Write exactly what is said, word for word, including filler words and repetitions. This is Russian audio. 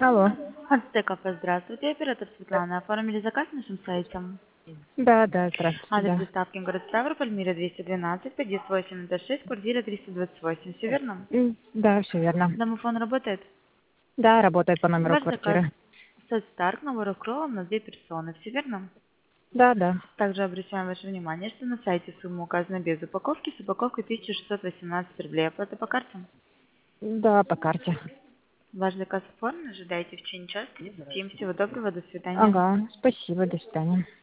Алло. Артек кафе, здравствуйте. Оператор Светлана. Оформили заказ на нашем сайте. Да, да, здравствуйте, Адрес да. доставки город Ставрополь, Мира двести двенадцать, подъезд восемь шесть, квартира триста двадцать восемь. Все верно? М, Да, все верно. Домофон работает? Да, работает по номеру Ваш заказ. квартиры. Сет Старк, Новый Кролом на две персоны. Все верно? Да, да. Также обращаем ваше внимание, что на сайте сумма указана без упаковки, с упаковкой тысяча шестьсот восемнадцать рублей. Оплата по карте. Да, по карте. Ваш заказ оформлен. Ожидайте в течение часа. Всем всего доброго. До свидания. Ага, спасибо, до свидания.